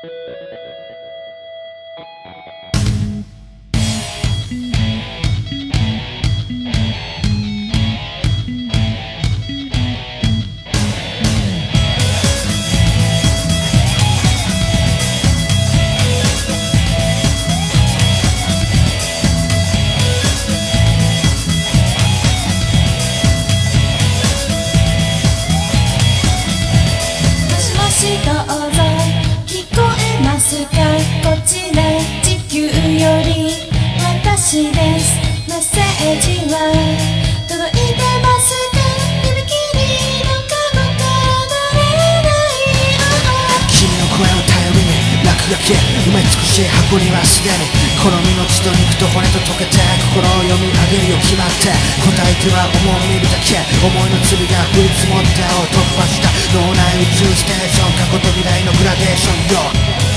私です。メッセージは届いてますか？指切りのカゴから慣れない君の声を頼りに落書き埋め尽くし箱にはすでに好みの血と肉と骨と溶けて心を読み上げるよ決まって答えては思う見るだけ思いの粒が降り積もってを突破した脳内宇宙ステーション過去と未来のグラデーションよ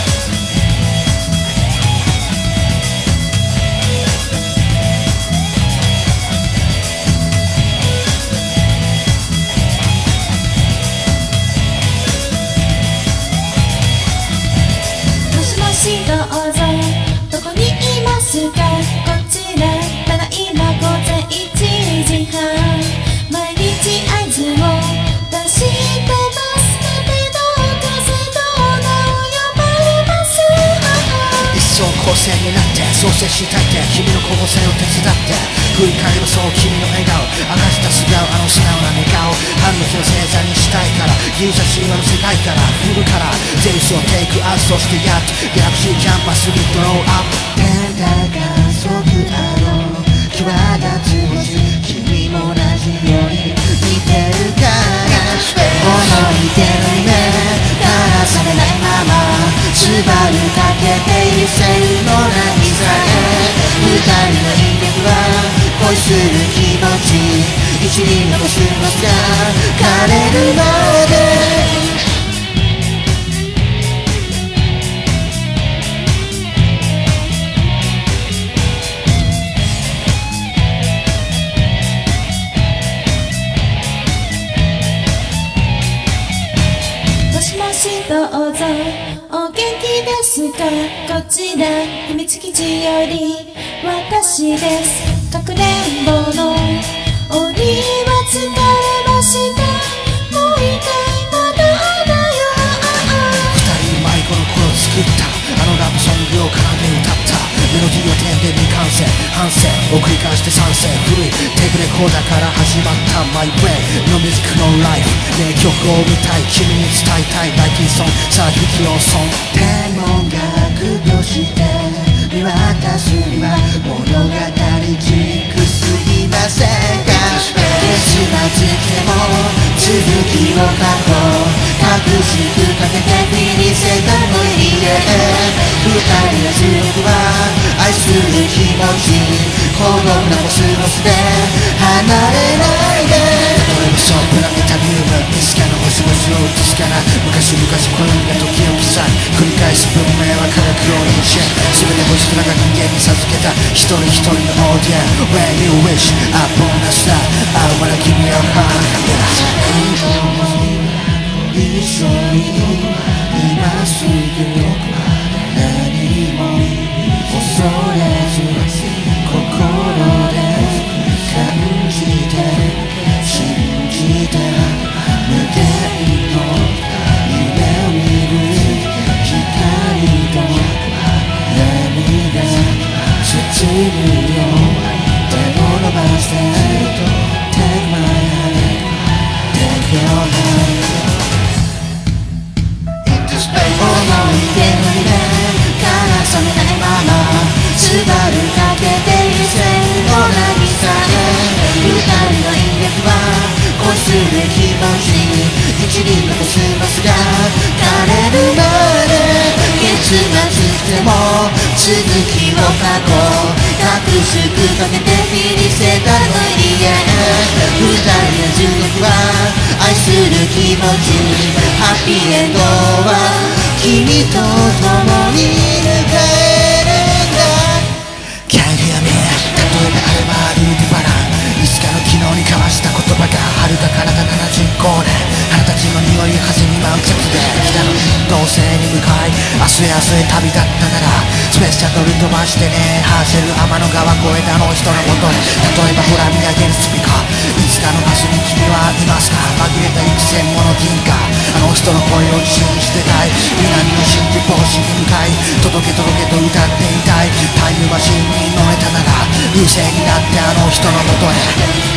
どうぞどこにいますか？こちらただいま午前1時半毎日合図を出してますのでどうか瀬戸名を呼ばれます一層構成になって創生したいって君の光合成を手伝って振り返ればそう君の笑顔明かした素顔あの素直な寝顔半の日の星座にしたいからギリシャ神話の世界からフルからゼウスをテイクアウトそしてやっとギャラクシーキャンパスにドローアップ天体観測際立つ星君も同じように似てるから思い出の夢垂らされないまま縛りかけているセルの渚へ二人の引力は恋する気持ち一輪のコスモスが枯れるまでどうぞお元気ですか？こちら秘密基地より私ですかくれんぼの檻は疲れましたもう一回まだだよ二人迷子の頃作ったあのラブソングを奏で歌ったメロディーを点で未完成反省を繰り返して賛成古いテープレコーダーから始まった My Way No Music No Life 名曲を見たい君に伝えたい大金ソンさあ響きを損天文が苦行して見渡すには物語じくすぎませんか月末でも続きを書こう隠しくかけてフィニセタの家二人の重力は愛する気持ち孤独なコスモスで離れないで例えばそうプラネタリウム見つけの星々を映すから昔々暦が時を刻み繰り返す文明は科学を認識全て星空が人間に授けた一人一人のオーディエン When you wish upon a star I wanna give you a hug 一緒に今すぐ何も恐れず心で感じて信じて無限の夢を見る光と闇が包むよ手を伸ばして Take my hand Take your hand 思い出の夢から覚めないまま縛るかけている線の渚へ二人の引力は恋する気持ち一輪のコスモスが枯れるまで月末でも続きを書こう隠しくかけてフィニセタの家二人の重力は愛する気持ちハッピーエンドは君と共に迎えるんだ Can you hear me? 例えばあればルーティバランいつかの昨日に交わした言葉が遥か彼方75年花たちの匂い風に舞う季節で北の同性に向かい明日へ旅立ったならスペースシャトル飛ばしてね。ハーシェル天の川越えたあの人のもとへ、例えばほら見上げるスピーカー、いつかのバスに君はいますか。紛れた幾千もの銀河、あの人の声を信じてたい。南の真珠帽子に向かい届け届けと歌っていたい。タイムマシンに乗れたなら流星になってあの人のもとへ。